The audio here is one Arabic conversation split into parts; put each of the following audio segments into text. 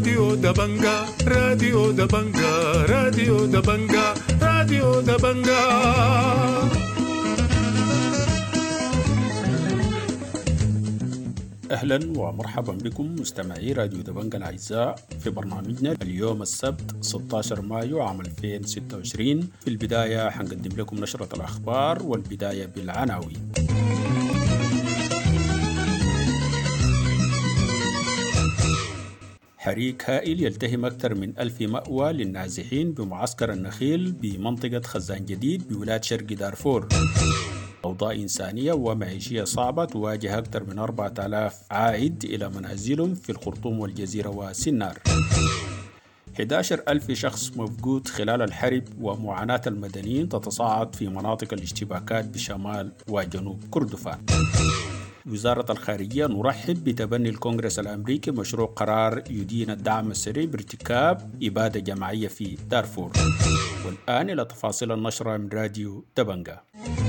راديو دبنجا راديو دبنجا راديو دبنجا راديو دبنجا. أهلا ومرحبا بكم مستمعي راديو دبنجا الأعزاء في برنامجنا اليوم السبت 16 مايو عام 2026. في البداية حنقدم لكم نشرة الأخبار والبداية بالعناوين. حريق هائل يلتهم أكثر من 1000 مأوى للنازحين بمعسكر النخيل بمنطقة خزان جديد بولاية شرق دارفور. أوضاع إنسانية ومعيشية صعبة تواجه أكثر من 4000 عائد إلى منازلهم في الخرطوم والجزيرة وسنار. 11,000 شخص مفقود خلال الحرب ومعاناة المدنيين تتصاعد في مناطق الاشتباكات بشمال وجنوب كردفان. وزارة الخارجية نرحب بتبني الكونغرس الأمريكي مشروع قرار يدين الدعم السريع بارتكاب إبادة جماعية في دارفور. والآن إلى تفاصيل النشرة من راديو دبنجا.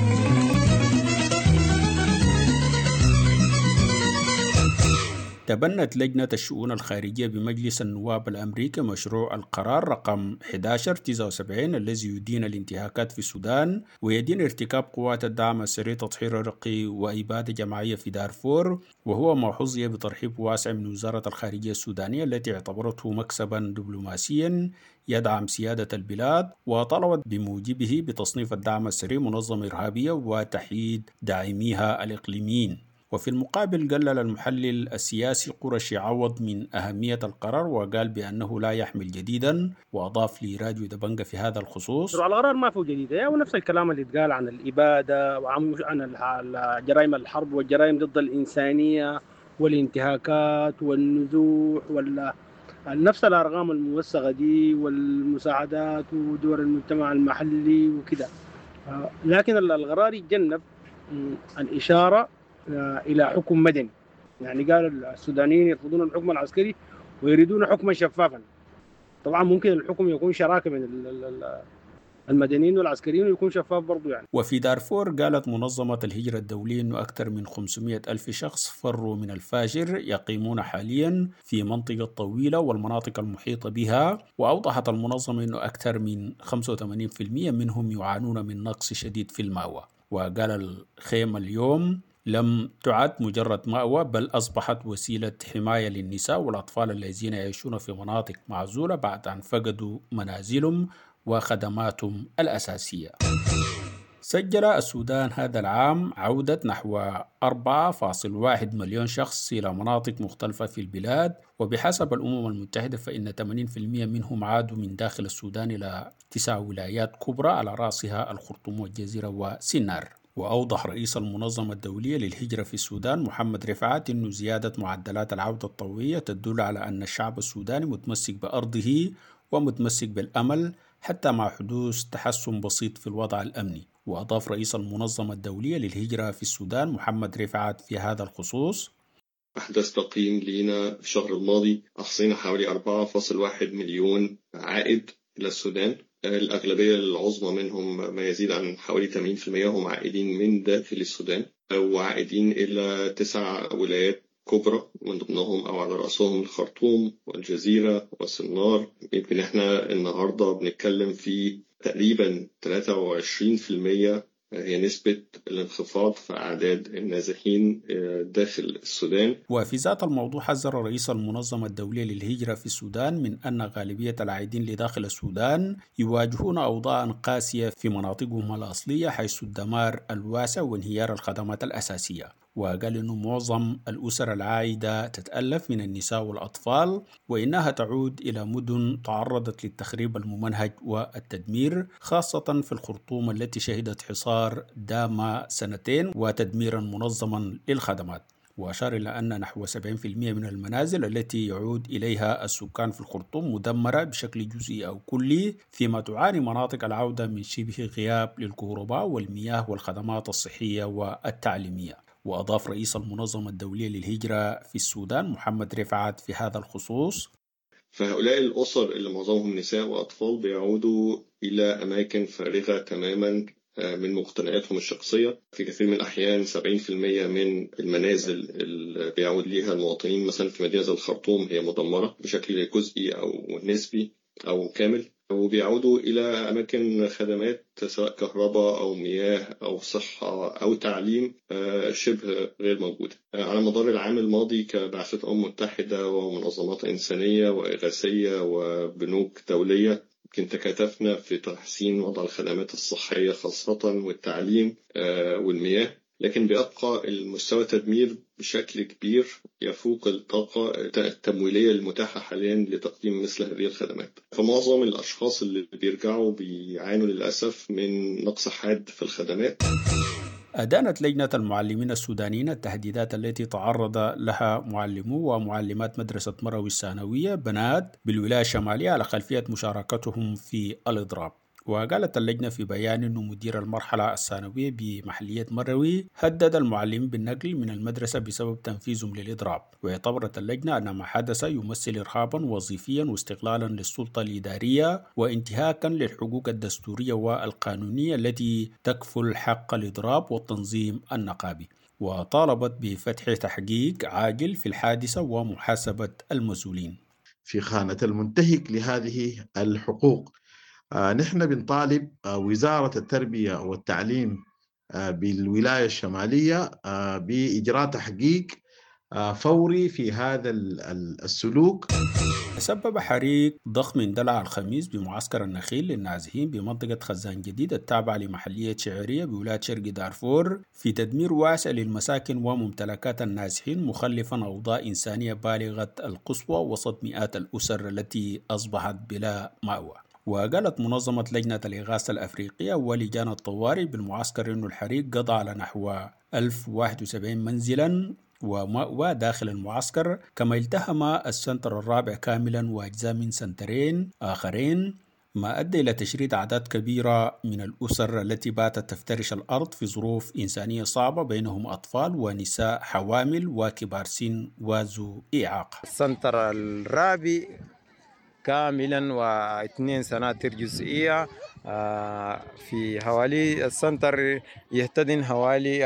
تبنت لجنة الشؤون الخارجية بمجلس النواب الأمريكي مشروع القرار رقم 1179 الذي يدين الانتهاكات في السودان ويدين ارتكاب قوات الدعم السريع تطهير رقي وإبادة جماعية في دارفور، وهو ما حظي بترحيب واسع من وزارة الخارجية السودانية التي اعتبرته مكسبا دبلوماسيا يدعم سيادة البلاد، وطلبت بموجبه بتصنيف الدعم السريع منظمة إرهابية وتحييد داعميها الإقليميين. وفي المقابل قلل المحلل السياسي قرشي عوض من أهمية القرار وقال بأنه لا يحمل جديدا، وأضاف لراديو دبنجا في هذا الخصوص: القرار ما فيه جديد، ونفس الكلام اللي اتقال عن الإبادة وعن جرائم الحرب والجرائم ضد الإنسانية والانتهاكات والنزوح نفس الأرقام الموثقة دي والمساعدات ودور المجتمع المحلي وكده. لكن القرار يتجنب الإشارة إلى حكم مدني، يعني قال السودانيين يرفضون الحكم العسكري ويريدون حكما شفافا. طبعا ممكن الحكم يكون شراكة بين المدنيين والعسكريين ويكون شفاف برضو يعني. وفي دارفور قالت منظمة الهجرة الدولية أنه أكثر من 500,000 شخص فروا من الفاجر يقيمون حاليا في منطقة طويلة والمناطق المحيطة بها، وأوضحت المنظمة أنه أكثر من 85% منهم يعانون من نقص شديد في المأوى. وقال الخيمة اليوم لم تعد مجرد مأوى بل أصبحت وسيلة حماية للنساء والأطفال الذين يعيشون في مناطق معزولة بعد أن فقدوا منازلهم وخدماتهم الأساسية. سجل السودان هذا العام عودة نحو 4.1 مليون شخص إلى مناطق مختلفة في البلاد، وبحسب الأمم المتحدة فإن 80% منهم عادوا من داخل السودان إلى 9 ولايات كبرى على رأسها الخرطوم والجزيرة وسنار. وأوضح رئيس المنظمة الدولية للهجرة في السودان محمد رفعت أن زيادة معدلات العودة الطوعية تدل على أن الشعب السوداني متمسك بأرضه ومتمسك بالأمل حتى مع حدوث تحسن بسيط في الوضع الأمني. وأضاف رئيس المنظمة الدولية للهجرة في السودان محمد رفعت في هذا الخصوص: أحدث تقييم لينا في الشهر الماضي أحصينا حوالي 4.1 مليون عائد إلى السودان. الأغلبية العظمى منهم ما يزيد عن حوالي 80% هم عائدين من داخل السودان وعائدين إلى 9 ولايات كبرى من ضمنهم أو على رأسهم الخرطوم والجزيرة وسنار. يمكن إحنا النهاردة بنتكلم في تقريبا 23% هي نسبة الانخفاض في أعداد النازحين داخل السودان. وفي ذات الموضوع حذر رئيس المنظمة الدولية للهجرة في السودان من أن غالبية العائدين لداخل السودان يواجهون أوضاعا قاسية في مناطقهم الأصلية حيث الدمار الواسع وانهيار الخدمات الأساسية. وقال أنه معظم الأسر العائدة تتألف من النساء والأطفال، وإنها تعود إلى مدن تعرضت للتخريب الممنهج والتدمير، خاصة في الخرطوم التي شهدت حصار دام 2 وتدميرا منظما للخدمات. وأشار إلى أن نحو 70% من المنازل التي يعود إليها السكان في الخرطوم مدمرة بشكل جزئي أو كلي، فيما تعاني مناطق العودة من شبه غياب للكهرباء والمياه والخدمات الصحية والتعليمية. وأضاف رئيس المنظمة الدولية للهجرة في السودان محمد رفعت في هذا الخصوص: فهؤلاء الأسر اللي معظمهم نساء وأطفال بيعودوا إلى أماكن فارغة تماما من مقتنياتهم الشخصية. في كثير من الأحيان 70% من المنازل اللي بيعود ليها المواطنين مثلا في مدينة زي الخرطوم هي مدمرة بشكل جزئي أو نسبي أو كامل، وبيعودوا إلى أماكن خدمات سواء كهرباء أو مياه أو صحة أو تعليم شبه غير موجودة. على مدار العام الماضي كبعثة أمم متحدة ومنظمات إنسانية وإغاثية وبنوك دولية يمكن تكاتفنا في تحسين وضع الخدمات الصحية خاصة والتعليم والمياه، لكن بيبقى المستوى التدمير بشكل كبير يفوق الطاقة التمويلية المتاحة حاليا لتقديم مثل هذه الخدمات. فمعظم الأشخاص اللي بيرجعوا بيعانوا للأسف من نقص حاد في الخدمات. أدانت لجنة المعلمين السودانيين التهديدات التي تعرض لها معلمو ومعلمات مدرسة مروي الثانوية بنات بالولاية الشمالية على خلفية مشاركتهم في الإضراب. وقالت اللجنة في بيان أن مدير المرحلة الثانوية بمحلية مروي هدد المعلمين بالنقل من المدرسة بسبب تنفيذهم للإضراب. واعتبرت اللجنة أن ما حدث يمثل إرهابا وظيفيا واستغلالا للسلطة الإدارية وانتهاكا للحقوق الدستورية والقانونية التي تكفل حق الإضراب والتنظيم النقابي، وطالبت بفتح تحقيق عاجل في الحادثة ومحاسبة المسؤولين. في خانة المنتهك لهذه الحقوق نحن بنطالب وزارة التربية والتعليم بالولاية الشمالية بإجراء تحقيق فوري في هذا السلوك. سبب حريق ضخم اندلع الخميس بمعسكر النخيل للنازحين بمنطقة خزان جديد التابعة لمحلية شعرية بولاية شرق دارفور في تدمير واسع للمساكن وممتلكات النازحين، مخلفا أوضاع إنسانية بالغة القسوة وسط مئات الأسر التي أصبحت بلا مأوى. وقالت منظمة لجنة الإغاثة الأفريقية ولجان الطوارئ بالمعسكر أن الحريق قضى على نحو 1071 منزلا ومأوى داخل المعسكر، كما التهم السنتر الرابع كاملا وأجزاء من سنترين آخرين، ما أدى إلى تشريد أعداد كبيرة من الأسر التي باتت تفترش الأرض في ظروف إنسانية صعبة، بينهم أطفال ونساء حوامل وكبار سن وذو إعاقة. السنتر الرابع كاملا و2 سناتر جزئية في حوالي السنتر يهتدن حوالي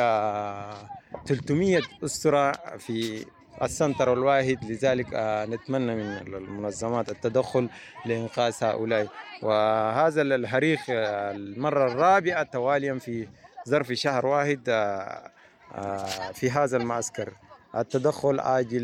300 أسرة في السنتر الواحد، لذلك نتمنى من المنظمات التدخل لإنقاذ هؤلاء. وهذا الحريق المرة الرابعة تواليا في ظرف شهر واحد في هذا المعسكر، التدخل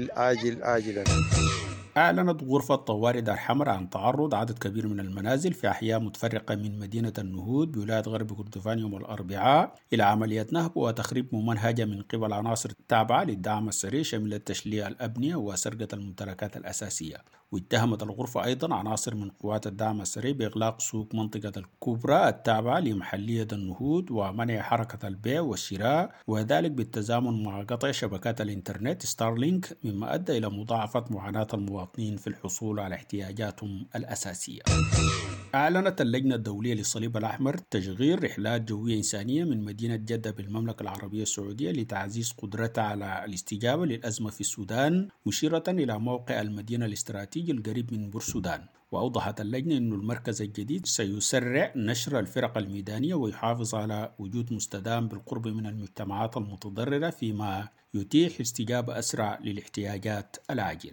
آجلا. أعلنت غرفة طوارئ دار حمر عن تعرض عدد كبير من المنازل في أحياء متفرقة من مدينة النهود بولاية غرب كردفان يوم الأربعاء إلى عمليات نهب وتخريب ممنهجة من قبل عناصر تابعة للدعم السريع شملت تشليع الأبنية وسرقة الممتلكات الأساسية. واتهمت الغرفة أيضا عناصر من قوات الدعم السريع بإغلاق سوق منطقة الكبرى التابعة لمحلية النهود ومنع حركة البيع والشراء، وذلك بالتزامن مع قطع شبكات الإنترنت ستارلينك، مما أدى إلى مضاعفة معاناة المواطنين في الحصول على احتياجاتهم الأساسية. أعلنت اللجنة الدولية للصليب الأحمر تشغيل رحلات جوية إنسانية من مدينة جدة بالمملكة العربية السعودية لتعزيز قدرتها على الاستجابة للأزمة في السودان، مشيرة إلى موقع المدينة الاستراتيجي القريب من بورسودان. وأوضحت اللجنة أن المركز الجديد سيسرع نشر الفرق الميدانية ويحافظ على وجود مستدام بالقرب من المجتمعات المتضررة، فيما يتيح استجابة أسرع للاحتياجات العاجلة.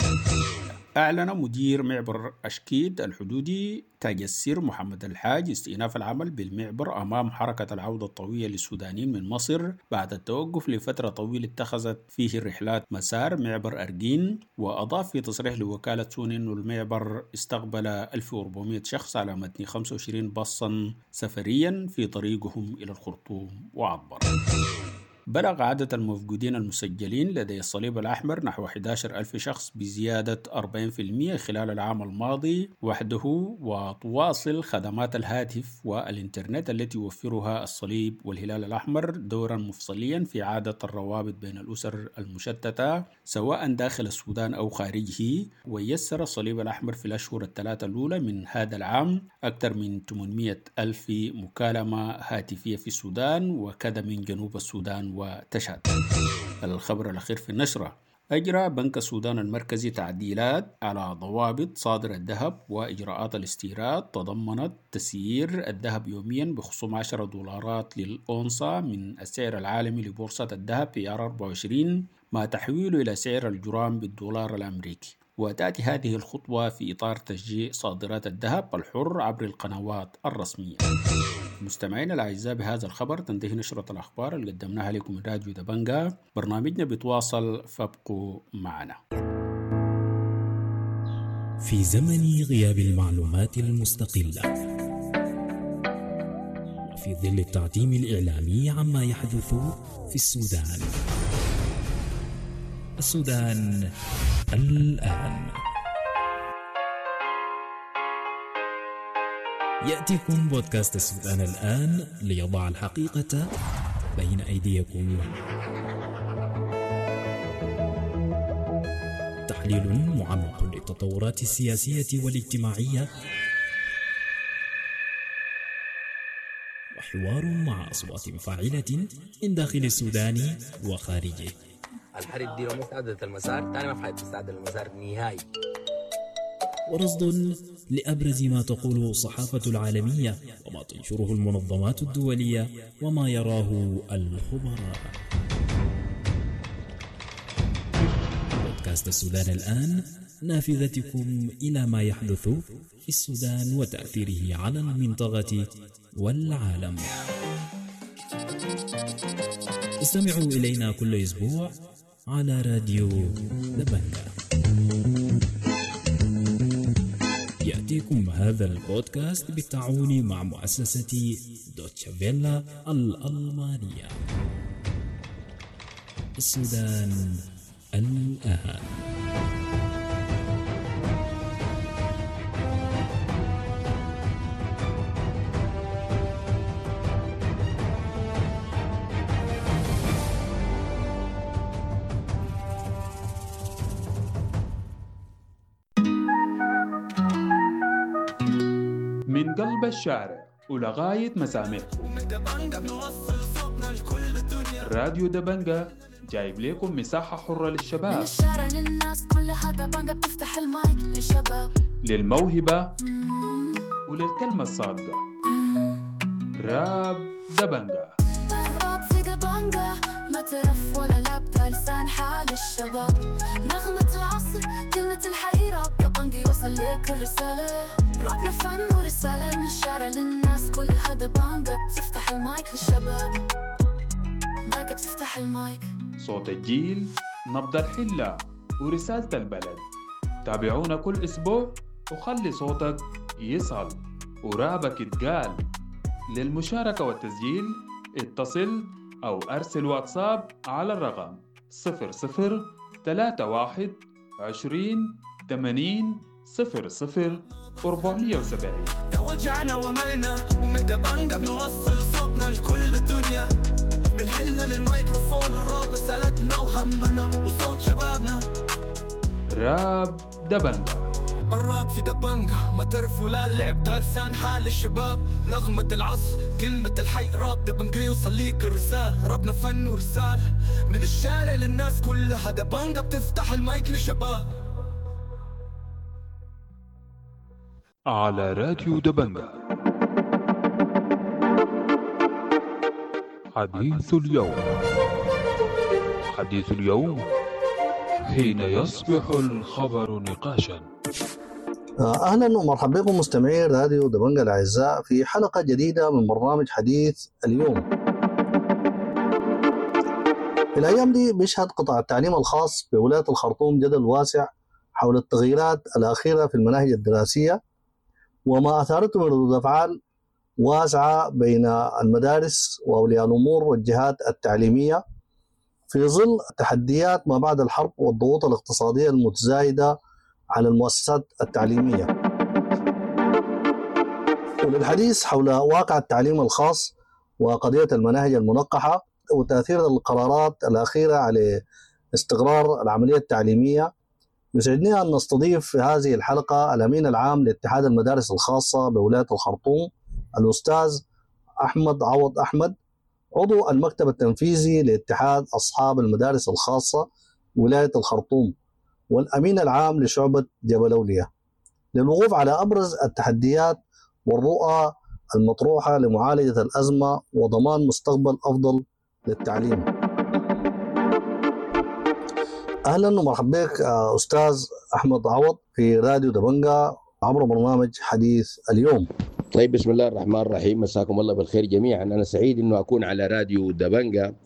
أعلن مدير معبر أشكيد الحدودي تاج السير محمد الحاج استئناف العمل بالمعبر أمام حركة العودة الطويلة للسودانيين من مصر بعد التوقف لفترة طويلة اتخذت فيه الرحلات مسار معبر أرجين. وأضاف في تصريح لوكالة سون أن المعبر استقبل 1400 شخص على متن 25 باصا سفريا في طريقهم إلى الخرطوم وعبر. بلغ عدد المفقودين المسجلين لدى الصليب الأحمر نحو 11,000 شخص بزيادة 40% خلال العام الماضي وحده، وتواصل خدمات الهاتف والإنترنت التي يوفرها الصليب والهلال الأحمر دورا مفصليا في إعادة الروابط بين الأسر المشتتة سواء داخل السودان أو خارجه. ويسر الصليب الأحمر في الأشهر الثلاثة الأولى من هذا العام أكثر من 800,000 مكالمة هاتفية في السودان وكذا من جنوب السودان وتشاد. الخبر الأخير في النشرة: أجرى بنك السودان المركزي تعديلات على ضوابط صادر الذهب وإجراءات الاستيراد تضمنت تسيير الذهب يوميا بخصوم $10 للأونصة من السعر العالمي لبورصة الذهب في عيار 24 مع تحويله إلى سعر الجرام بالدولار الأمريكي. وتأتي هذه الخطوة في إطار تشجيع صادرات الذهب الحر عبر القنوات الرسمية. مستمعينا الأعزاء، بهذا الخبر تنتهي نشرة الأخبار اللي قدمناها لكم من راديو دبنجة. برنامجنا بيتواصل، فابقوا معنا. في زمن غياب المعلومات المستقلة وفي ظل التعتيم الإعلامي عما يحدث في السودان الآن، يأتيكم بودكاست السودان الآن ليضع الحقيقة بين أيديكم. تحليل معمق للتطورات السياسية والاجتماعية، وحوار مع أصوات فاعلة من داخل السودان وخارجه. الحرب دي لو ما استعدت المسار تاني ما فحيت تستعد المسار نهائي. ورصد لأبرز ما تقوله الصحافة العالمية وما تنشره المنظمات الدولية وما يراه الخبراء. بودكاست السودان الآن، نافذتكم إلى ما يحدث في السودان وتأثيره على المنطقة والعالم. استمعوا إلينا كل أسبوع على راديو دبنجة. يأتيكم هذا البودكاست بالتعاون مع مؤسسة دوتشه فيلا الألمانية. السودان الآن. من قلب الشارع ولغاية مسامعكم، راديو دبنجة جايب لكم مساحة حرة للشباب، من الشارع للناس كلها دبنجة بتفتح المايك للشباب، للموهبة وللكلمة الصادقة. راب دبنجة، راب في دبنجة، ما تعرف ولا لعبت لسان حال الشباب. نغمة العصر كلمة الحي، راب دبنجة يوصل لك الرسالة. رابنا فن ورسالة من الشارع للناس كلها دبنجة بتفتح المايك للشباب. مايك بتفتح المايك، صوت الجيل، نبض الحلة ورسالة البلد. تابعونا كل أسبوع وخلي صوتك يصل ورابك يتقال. للمشاركة والتسجيل اتصل أو أرسل واتساب على الرقم 0031 20 80 00 470. توجعنا وملنا ومن دبنجة بنوصل صوتنا لكل الدنيا. بنحل للميكروفون الراب رسالتنا وهمنا وصوت شبابنا. راب دبنجة، الراب في دبنجة، ما تعرف ولا لعب لسان حال الشباب. نغمة العصر كلمة الحي، راب دبنجة يوصل ليك الرسالة. رابنا فن ورسالة من الشارع للناس كلها دبنجة بتفتح المايك للشباب. على راديو دبنجة. حديث اليوم. حديث اليوم حين يصبح الخبر نقاشا. أهلا ومرحبا بكم مستمعي راديو دبنجة الأعزاء في حلقة جديدة من برنامج حديث اليوم. الأيام دي بيشهد قطاع التعليم الخاص بولاية الخرطوم جدل واسع حول التغييرات الأخيرة في المناهج الدراسية وما أثارته من ردود أفعال واسعة بين المدارس وأولياء الأمور والجهات التعليمية في ظل تحديات ما بعد الحرب والضغوط الاقتصادية المتزايدة على المؤسسات التعليمية. وللحديث حول واقع التعليم الخاص وقضية المناهج المنقحة وتأثير القرارات الأخيرة على استقرار العملية التعليمية، يسعدني أن نستضيف في هذه الحلقة الأمين العام لاتحاد المدارس الخاصة بولاية الخرطوم الأستاذ أحمد عوض أحمد، عضو المكتب التنفيذي لاتحاد أصحاب المدارس الخاصة ولاية الخرطوم والأمين العام لشعبة جبل أولياء للوقوف على أبرز التحديات والرؤى المطروحة لمعالجة الأزمة وضمان مستقبل أفضل للتعليم. أهلا ومرحبا بك أستاذ أحمد عوض في راديو دبنجة عبر برنامج حديث اليوم. طيب، بسم الله الرحمن الرحيم، مساكم الله بالخير جميعا. أنا سعيد أنه أكون على راديو دبنجة،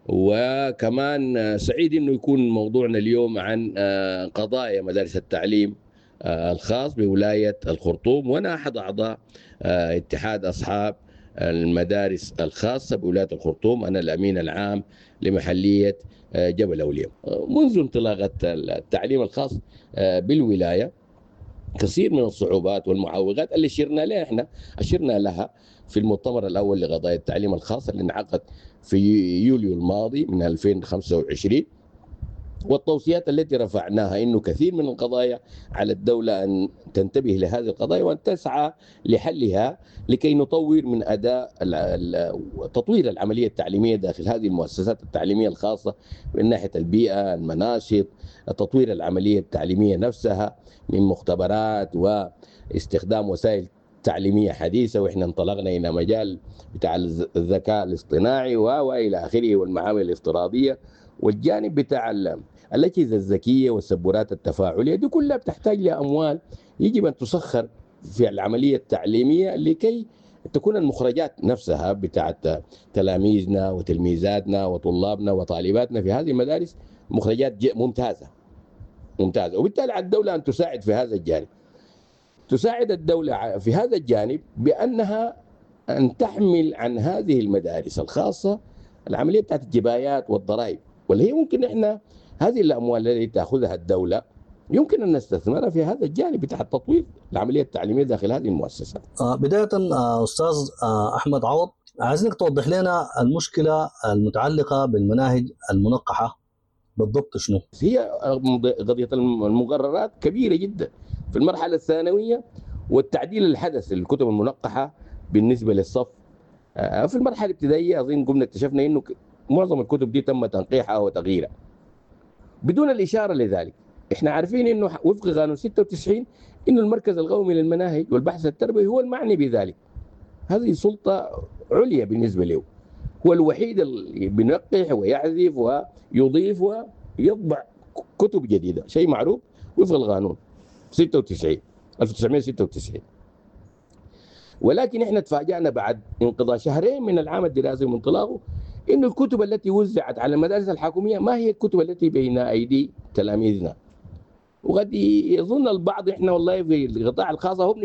وكمان سعيد أنه يكون موضوعنا اليوم عن قضايا مدارس التعليم الخاص بولاية الخرطوم، وأنا أحد أعضاء اتحاد أصحاب المدارس الخاصة بولاية الخرطوم. أنا الأمين العام لمحلية جبل أولياء. منذ انطلاقة التعليم الخاص بالولاية كثير من الصعوبات والمعوقات اللي أشرنا لها في المؤتمر الأول لقضايا التعليم الخاص اللي انعقد في يوليو الماضي من 2025، والتوصيات التي رفعناها إنه كثير من القضايا على الدولة أن تنتبه لهذه القضايا وأن تسعى لحلها لكي نطور من أداء تطوير العملية التعليمية داخل هذه المؤسسات التعليمية الخاصة من ناحية البيئة، المناشط، تطوير العملية التعليمية نفسها من مختبرات واستخدام وسائل تعليمية حديثة. وإحنا انطلقنا إلى مجال بتاع الذكاء الاصطناعي وإلى آخره والمعامل الافتراضية، والجانب بتاع الأجهزة الذكية والسبورات التفاعلية. دي كلها بتحتاج لأموال يجب أن تسخر في العملية التعليمية لكي تكون المخرجات نفسها بتاعت تلاميذنا وتلميذاتنا وطلابنا وطالباتنا في هذه المدارس مخرجات ممتازة. وبالتالي على الدولة أن تساعد في هذا الجانب. تساعد الدولة في هذا الجانب بأنها أن تحمل عن هذه المدارس الخاصة العملية بتاعت الجبايات والضرائب، واللي هي ممكن إحنا هذه الأموال التي تأخذها الدولة يمكن أن نستثمرها في هذا الجانب بتاع تطوير العملية التعليمية داخل هذه المؤسسات. بداية أستاذ أحمد عوض، عايزينك توضح لنا المشكلة المتعلقة بالمناهج المنقحة بالضبط شنو؟ هي قضية المقررات كبيرة جدا في المرحلة الثانوية، والتعديل الحدث للكتب المنقحة بالنسبة للصف. في المرحلة الابتدائية أظن قمنا اكتشفنا إنه معظم الكتب دي تم تنقيحها وتغييرها بدون الإشارة لذلك. إحنا عارفين إنه وفق قانون 96 إنه المركز القومي للمناهج والبحث التربوي هو المعني بذلك. هذه سلطة عليا بالنسبة له، هو الوحيد اللي بينقح ويعزف ويضيف ويطبع كتب جديدة، شيء معروف وفق القانون 1996. ولكن إحنا تفاجأنا بعد انقضاء شهرين من العام الدراسي وانطلاقه إنه الكتب التي وزعت على المدارس الحكومية ما هي الكتب التي بين أيدي تلاميذنا. وقد يظن البعض إحنا والله في القطاع الخاص هو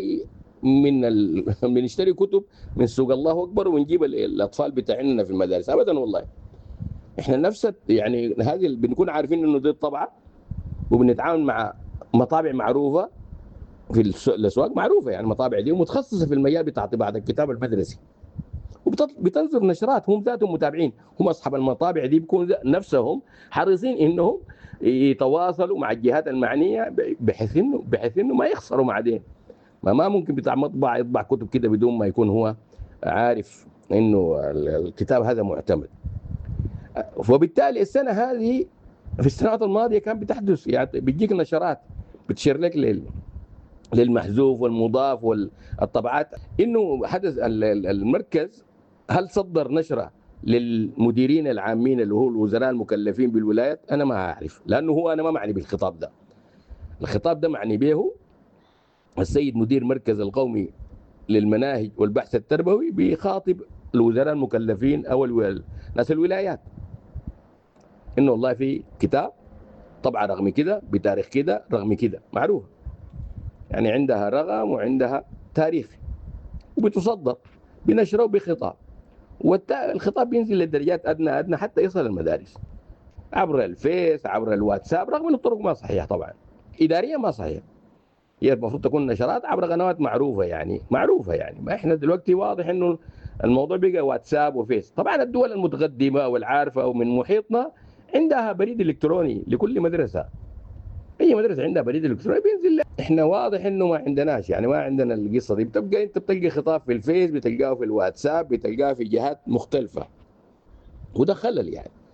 بنشتري كتب من سوق الله أكبر ونجيب الأطفال بتاعنا في المدارس. أبدا والله، إحنا نفس يعني هذه بنكون عارفين إنه دي الطبعة، وبنتعامل مع مطابع معروفة في الأسواق معروفة، يعني مطابع دي متخصصة في المجال بتاع طباعة الكتاب المدرسي، وبتنظر نشرات. هم ذاتهم متابعين، هم أصحاب المطابع دي بيكونوا نفسهم حريصين إنهم يتواصلوا مع الجهات المعنية بحيث إنه ما يخسروا بعدين. ما ممكن بتاع مطبع يطبع كتب كده بدون ما يكون هو عارف إنه الكتاب هذا معتمد. وبالتالي السنة هذه في السنوات الماضية كان بتحدث، يعني بتجيك نشرات بتشير لك للمحذوف والمضاف والطبعات إنه حدث المركز هل صدر نشرة للمديرين العامين اللي هو الوزراء المكلفين بالولايات. أنا ما أعرف، لأنه أنا ما معني بالخطاب ده. الخطاب ده معني به السيد مدير مركز القومي للمناهج والبحث التربوي بيخاطب الوزراء المكلفين أو ناس الولايات، إنه والله في كتاب طبعا رقم كده بتاريخ كده رقم كده معروف، يعني عندها رقم وعندها تاريخ، وبتصدر بنشره بخطاب، والخطاب بينزل للدرجات أدنى حتى يصل المدارس عبر الفيس عبر الواتساب، رغم أن الطرق ما صحيحة طبعا، إداريا ما صحيح. هي المفروض تكون نشرات عبر قنوات معروفة يعني ما إحنا دلوقتي واضح إنه الموضوع بقى واتساب وفيس. طبعا الدول المتقدمة والعارفة ومن محيطنا عندها بريد إلكتروني لكل مدرسة، أي مدرسة عندها بريد إلكتروني بينزل. إحنا واضح إنه ما عندناش، يعني ما عندنا القصة دي. أنت بتلقى خطاب في الفيس، بتلقاه في الواتساب، بتلقاه في جهات مختلفة، وده خلل يعني.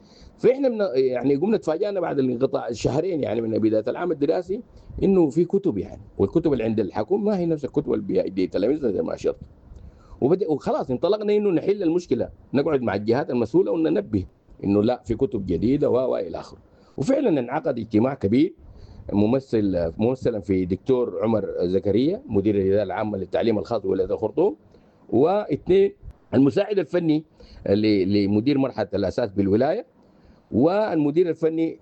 فاحنا يعني قمنا تفاجأنا بعد الانقطاع الشهرين يعني من بدايه العام الدراسي انه في كتب يعني، والكتب اللي عند الحكومه ما هي نفس الكتب اللي بيدي تلاميذنا زي ما اشرت. وخلاص انطلقنا انه نحل المشكله، نقعد مع الجهات المسؤوله وننبه انه لا في كتب جديده والى اخره. وفعلا انعقد اجتماع كبير ممثلا في دكتور عمر زكريا مدير الاداره العامه للتعليم الخاص بولايه الخرطوم، واثنين المساعد الفني لمدير مرحله الاساس بالولايه، والمدير الفني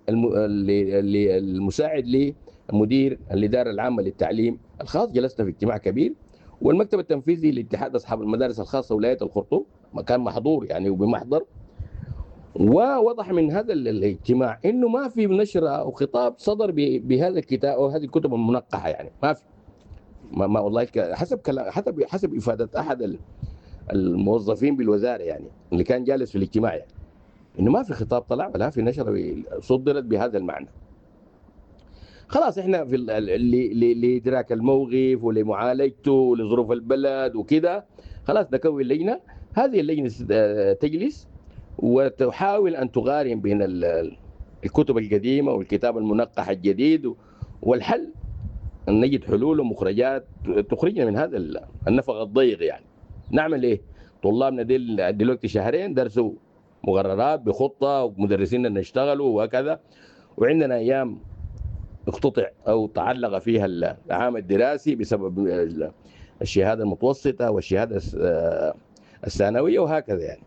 المساعد لمدير الاداره العامه للتعليم الخاص. جلسنا في اجتماع كبير، والمكتب التنفيذي لاتحاد اصحاب المدارس الخاصه ولايه الخرطوم كان محظور يعني وبمحضر. ووضح من هذا الاجتماع انه ما في نشر او خطاب صدر بهذا الكتاب او هذه الكتب المنقحه، يعني ما في ما والله حسب افاده احد الموظفين بالوزاره يعني اللي كان جالس في الاجتماع، يعني انه ما في خطاب طلع ولا في نشر صدرت بهذا المعنى. خلاص احنا في لادراك الموقف ولمعالجته ولظروف البلد وكده، خلاص نكون لجنه. هذه اللجنه تجلس وتحاول ان تقارن بين الكتب القديمه والكتاب المنقح الجديد، والحل ان نجد حلول ومخرجات تخرجنا من هذا النفق الضيق. يعني نعمل ايه؟ طلابنا دلوقتي شهرين درسوا مقررات بخطه ومدرسيننا نشتغلوا وكذا، وعندنا ايام اقتطع او تعلق فيها العام الدراسي بسبب الشهاده المتوسطه والشهاده الثانويه وهكذا يعني.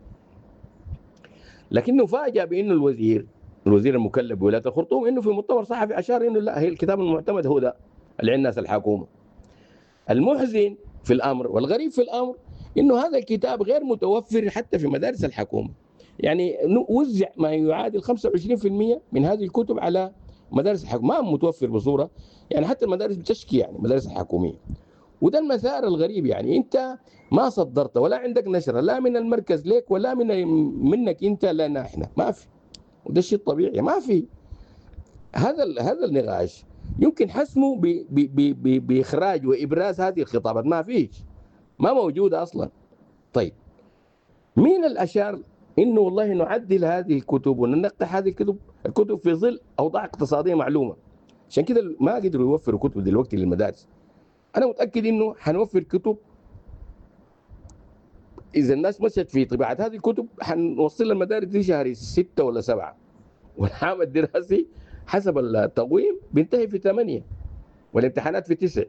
لكنه فاجأ بانه الوزير المكلف بولايه الخرطوم انه في مؤتمر صحفي اشار انه لا، هي الكتاب المعتمد هو ده اللي عند الناس الحكومه. المحزن في الامر والغريب في الامر انه هذا الكتاب غير متوفر حتى في مدارس الحكومه. يعني وزع ما يعادل 25% من هذه الكتب على مدارس الحكومه، ما متوفر بصوره يعني حتى المدارس بتشكي يعني المدارس الحكوميه. وده المثار الغريب، يعني انت ما صدرت ولا عندك نشره لا من المركز ليك ولا منك انت لنا احنا، ما في. وده الشيء الطبيعي، ما في. هذا النقاش يمكن حسمه باخراج وابراز هذه الخطابات، ما فيش، ما موجوده اصلا. طيب مين الاشار انه والله نعدل هذه الكتب وننقح هذه الكتب في ظل اوضاع اقتصاديه معلومه؟ عشان كده ما قدروا يوفروا كتب دلوقتي للمدارس. انا متاكد انه حنوفر كتب اذا الناس مشت في طباعه هذه الكتب، حنوصل المدارس دي شهر 6 ولا 7، والعام الدراسي حسب التقويم بينتهي في 8 والامتحانات في 9.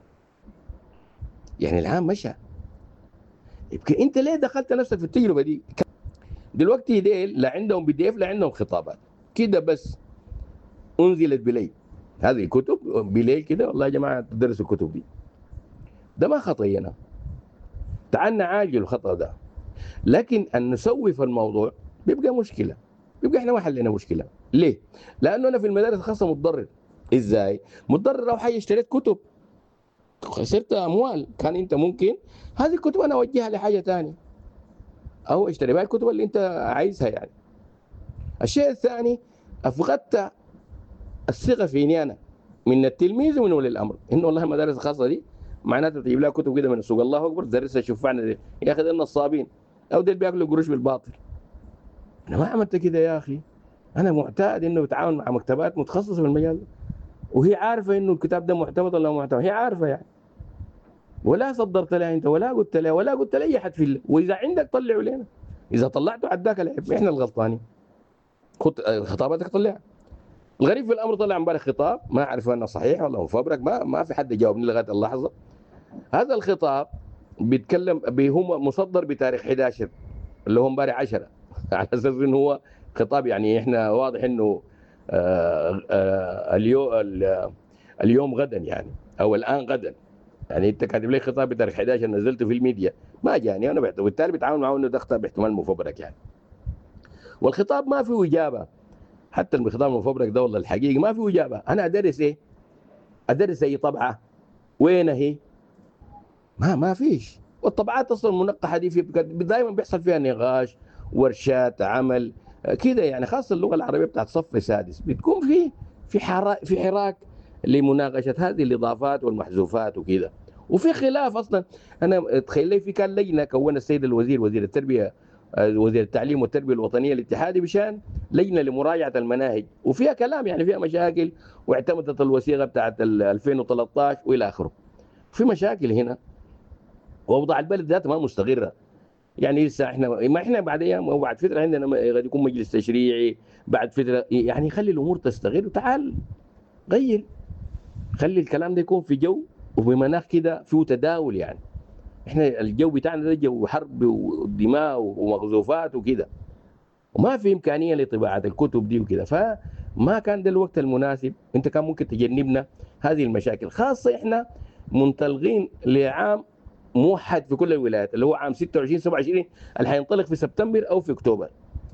يعني العام مشى. يبقى انت ليه دخلت نفسك في التجربه دي؟ دلوقتي ديل لا عندهم PDF لا عندهم خطابات، كده بس انزلت بليل هذه الكتب بليل كده، والله يا جماعه تدرسوا الكتب دي. ده ما خطينا، تعال نعالج الخطأ ده. لكن ان نسوف الموضوع بيبقى مشكله، بيبقى احنا ما حلينا مشكله. ليه؟ لانه انا في المدارس الخاصه متضرر. ازاي؟ متضرر لو حاجه اشتريت كتب خسرت اموال، كان انت ممكن هذه الكتب انا اوجهها لحاجه ثانيه او اشتري بها الكتب اللي انت عايزها يعني. الشيء الثاني، افقدت الثقه فيني انا من التلميذ ومن ولي الامر، انه والله المدارس الخاصه دي معناته تجيب لها كتب كده من السوق، الله اكبر تدرسها شوفعنا دي. يا اخي دول نصابين او دول بياكلوا قروش بالباطل. انا ما عملت كده يا اخي، انا معتاد انه بتعاون مع مكتبات متخصصه في المجال ده، وهي عارفه انه الكتاب ده معتمد ولا معتمد، هي عارفه يعني. ولا صدرت لها انت ولا قلت لها ولا قلت لاي احد في واذا عندك طلعوا لنا، اذا طلعتوا عداك العيب، احنا الغلطانين. خطاباتك طلع. الغريب في الامر طلع امبارح خطاب ما اعرف انه صحيح ولا مفبرك، ما في حد جاوبني لغايه اللحظه. هذا الخطاب بيتكلم هو مصدر بتاريخ 11 اللي هو امبارح 10 على اساس انه هو خطاب، يعني احنا واضح انه اليوم غدا يعني او الان غدا، يعني انت كاتب لي خطاب بتاريخ 11 نزلته في الميديا ما جاني انا، وبالتالي بتعامل معه انه ده خطاب باحتمال مفبرك يعني. والخطاب ما فيه اجابه، حتى الخطاب المفبرك ده والله الحقيقي ما فيه اجابه. انا ادرس ايه؟ ادرس اي طبعه؟ وين هي؟ ما فيش. والطبعات اصلا المنقحه دي دائما بيحصل فيها نقاش، ورشات عمل كده يعني، خاصه اللغه العربيه بتاعت صف سادس بتكون في حراك لمناقشه هذه الاضافات والمحذوفات وكده، وفي خلاف اصلا. انا تخيل لي في كان لجنه كون السيد الوزير وزير التربيه وزير التعليم والتربية الوطنية الاتحادي بشان لجنة لمراجعة المناهج، وفيها كلام يعني فيها مشاكل، واعتمدت الوثيقة بتاعت 2013 وإلى آخره. في مشاكل هنا، وأوضاع البلد ذاتها ما مستقرة. يعني لسه احنا بعد ايام او بعد فتره عندنا قد يكون مجلس تشريعي، بعد فتره يعني خلي الامور تستقر وتعال غير، خلي الكلام ده يكون في جو وبمناخ كده فيه تداول. يعني احنا الجو بتاعنا ده جو حرب ودماء ومغزوفات وكده، وما في امكانيه لطباعه الكتب دي وكده، فما كان ده الوقت المناسب. انت كان ممكن تجنبنا هذه المشاكل، خاصه احنا منطلقين لعام موحد في كل الولايات اللي هو عام 26 27 اللي حينطلق في سبتمبر او في اكتوبر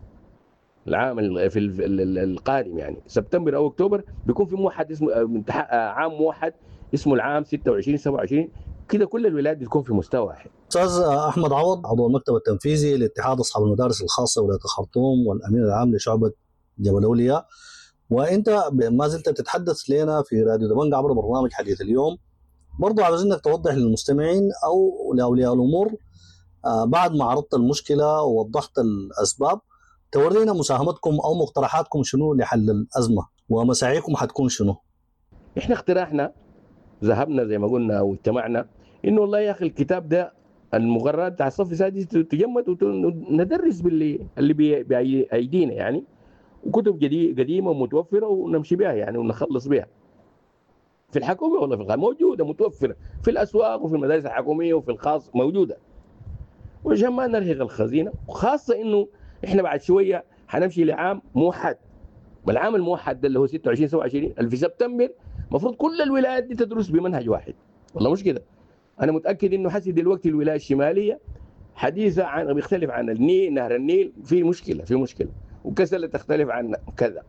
العام في القادم. يعني سبتمبر او اكتوبر بيكون في موحد اسمه عام موحد اسمه العام 26 27 كده، كل الولايات بتكون في مستوى واحد. استاذ احمد عوض، عضو المكتب التنفيذي لاتحاد اصحاب المدارس الخاصه ولايه الخرطوم والامين العام لشعبه جبل اولياء، وانت ما زلت تتحدث لنا في راديو دبنجة عبر برنامج حديث اليوم. برضو عاوزينك توضح للمستمعين او لاولياء الامور بعد ما عرضت المشكله ووضحت الاسباب، تورينا مساهمتكم او مقترحاتكم شنو لحل الازمه، ومساعيكم حتكون شنو؟ احنا اقتراحنا ذهبنا زي ما قلنا واجتمعنا انه والله يا اخي الكتاب ده المقررات بتاع الصف السادس تجمد وندرس اللي بايدينا يعني، وكتب قديمه ومتوفره ونمشي بها يعني ونخلص بها. في الحكومه والله في الخاص موجوده متوفره، في الاسواق وفي المدارس الحكوميه وفي الخاص موجوده، وعشان ما نرهق الخزينه، وخاصه انه احنا بعد شويه حنمشي لعام موحد. والعام الموحد ده اللي هو 26 27 اللي في سبتمبر المفروض كل الولايات دي تدرس بمنهج واحد. والله مش كده، انا متاكد انه حسي دلوقتي الولايه الشماليه حديثه عن بيختلف عن النيل، نهر النيل في مشكله وكسله تختلف عن كذا.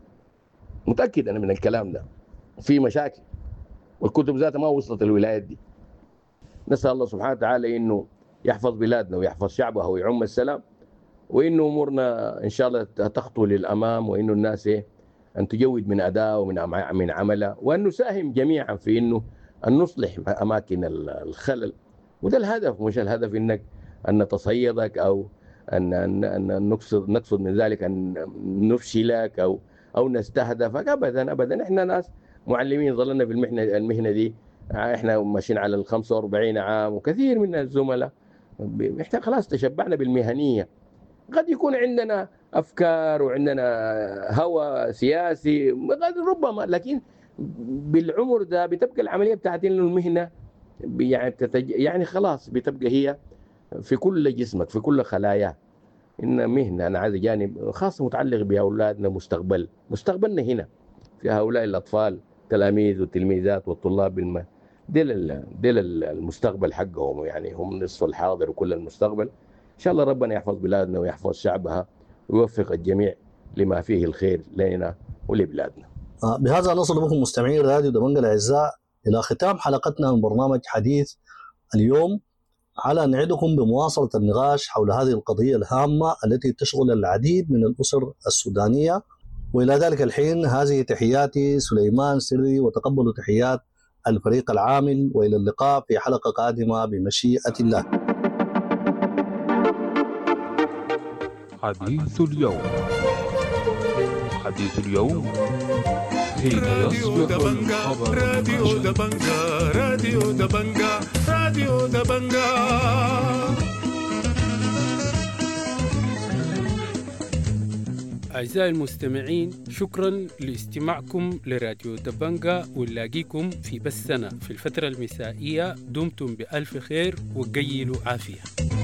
متاكد انا من الكلام ده، في مشاكل والكتب ذاتها ما وصلت الولايات دي. نسال الله سبحانه وتعالى انه يحفظ بلادنا ويحفظ شعبها ويعم السلام، وانه امورنا ان شاء الله تخطو للامام، وانه الناس ان تجود من اداء ومن عملها، وان نساهم جميعا في انه ان نصلح اماكن الخلل. وده الهدف، مش الهدف انك ان نتصيدك او ان نقصد من ذلك ان نفشلك او نستهدفك، ابدا. احنا ناس معلمين ظلنا في المهنه دي، احنا ماشيين على 45 عام، وكثير من الزملاء احنا خلاص تشبعنا بالمهنيه. قد يكون عندنا افكار وعندنا هوى سياسي ربما، لكن بالعمر ده بتبقى العمليه بتاعت انه المهنه يعني خلاص بتبقى هي في كل جسمك في كل خلاياه. ان مهنه انا عايز جانب خاص متعلق باولادنا، مستقبلنا هنا في هؤلاء الاطفال، تلاميذ والتلميذات والطلاب ديل المستقبل حقهم، يعني هم نصف الحاضر وكل المستقبل. ان شاء الله ربنا يحفظ بلادنا ويحفظ شعبها ويوفق الجميع لما فيه الخير لنا ولبلادنا. بهذا نصل بكم مستمعين راديو دبنجة الاعزاء الى ختام حلقتنا من برنامج حديث اليوم، على ان نعدكم بمواصله النقاش حول هذه القضيه الهامه التي تشغل العديد من الاسر السودانيه. والى ذلك الحين هذه تحياتي سليمان سري، وتقبلوا تحيات الفريق العامل، والى اللقاء في حلقه قادمه بمشيئه الله. حديث اليوم. حديث اليوم حين يصبح الخبر راديو دبنجة راديو دبنجة راديو دبنجة. أعزائي المستمعين، شكرا لاستماعكم لراديو دبنجة، ونلاقيكم في بثنا في الفترة المسائية. دمتم بألف خير وقيلوا عافية.